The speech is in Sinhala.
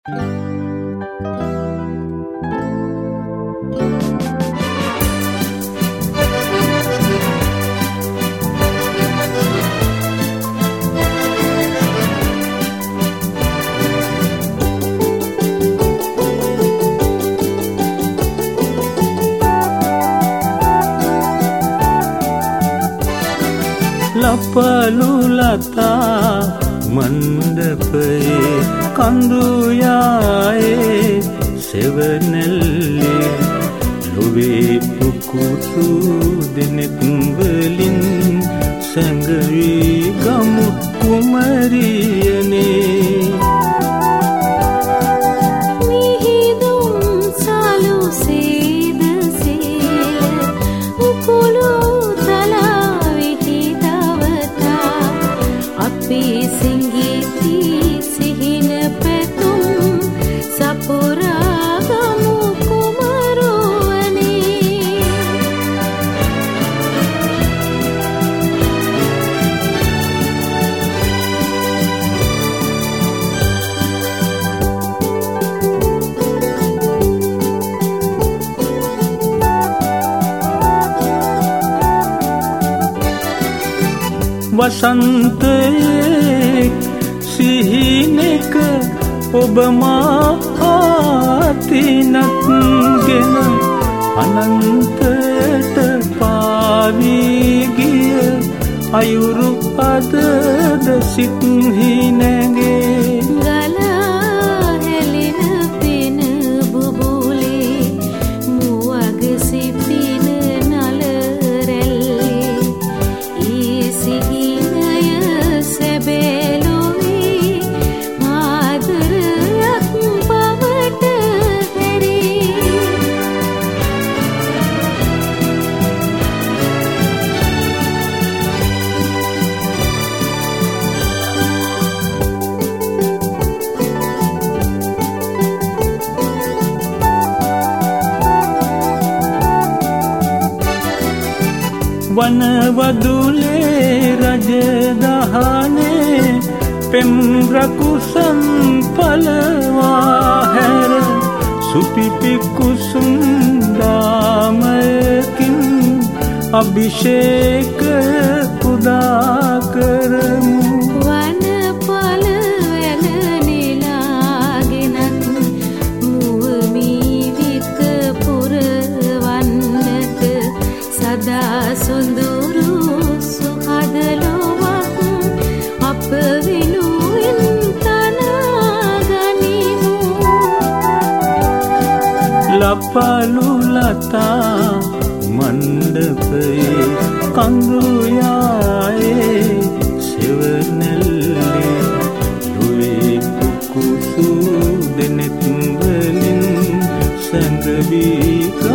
ලපලු ලතා මණ්ඩපයේ කඳු යායේ සෙවණැල්ලේ ලොවේ පුකුසු දෙනෙත් වලින් සැඟවි ගමු කුමරියනේ වසන්තයේ සිහිනෙක ඔබ මා ආතිනත් ගෙන අනන්තයට පාවී ගිය අයුරු අදද සිත්හි නැගේ වනවදුලේ රජදහනේ පෙම් රකුසන් පලවා හැර සුපිපි කුසුම් දාමයකින් අභිෂේක පුදා කරමු සොඳුරු සුහදලොවක් අප වෙනුවෙන් තනාගනිමු ලපලු ලතා මණ්ඩපයේ කඳු යායේ සෙවණැල්ලේ ලොවේ පුකුසු දෙනෙත් වලින් සැඟවි